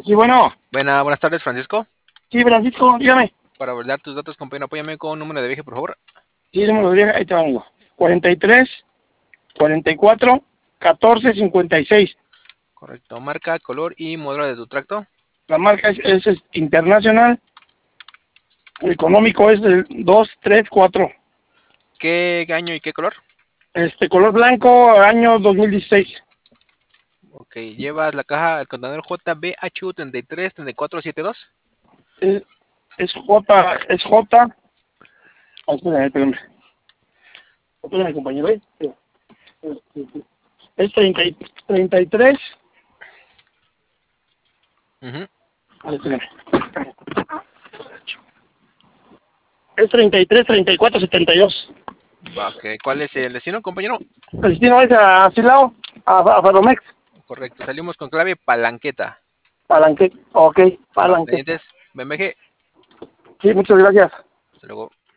Sí, bueno. Buenas tardes, Francisco. Sí, Francisco, dígame. Para validar tus datos, compañero, apóyame con un número de viaje, por favor. Sí, número de viaje, ahí te vengo. 43, 44, 14, 56. Correcto. Marca, color y modelo de tu tracto. La marca es internacional. El económico es el 2, 3, 4. ¿Qué año y qué color? Color blanco, año 2016. Ok, llevas la caja, el contenedor JBHU 333472. Es, es J, es J. Ah, espérame. Espérame, compañero. Es 33. Espérame. Es 33, 34, 72. Ok, ¿cuál es el destino, compañero? El destino es a Silao, a Faromex. Correcto, salimos con clave palanqueta. Palanque, ok, Va, palanque. pendientes, BMG. Sí, muchas gracias. Hasta luego.